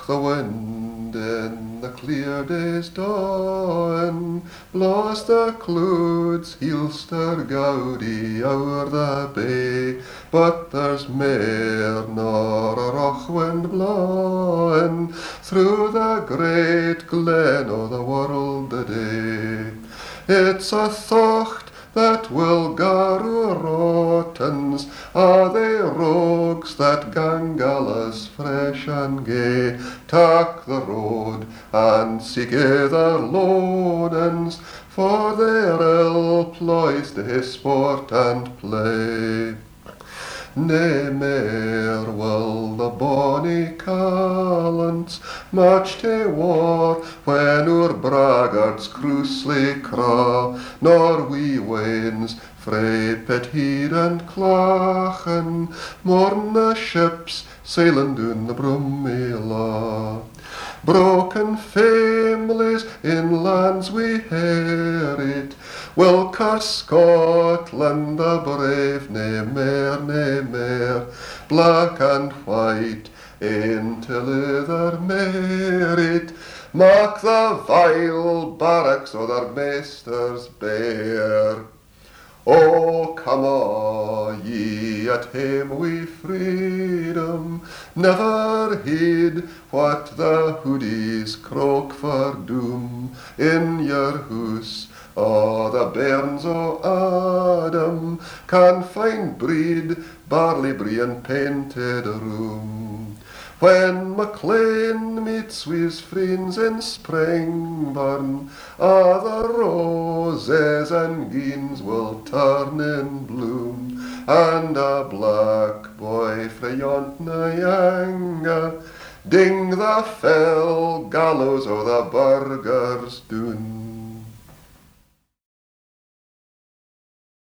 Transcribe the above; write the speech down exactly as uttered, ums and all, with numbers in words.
the wind in the clear day's dawn blaws the clouds heelster gaudy o'er the bay, but there's mair nor a roch wind blawin' through the great glen o' the world a day. It's a thought that will garrow rottens, are they rogues that gang gallas fresh and gay, tak the road and seek other loadens, for their ill ploys to sport and play. Nae mair will the bonny callants march to war when oor braggarts cruisely craw, nor we wains frae Pithead and Clachan mourn the ships sailing down the Brummie. Broken families in lands we herit will curse Scotland the brave, nae mair, nae mair, black and white into leather merit, mark the vile barracks o' their maisters bare. Oh, come a ye at hame wi' freedom, never heed what the hoodies croak for doom in your hoose. Oh, the bairns o' Adam can find breed, barley brie and painted room. When MacLean meets wis friends in Springburn, a' the roses and geens will turn in bloom, and a black boy frae yont Nyanga ding the fell gallows o' the burgers doon.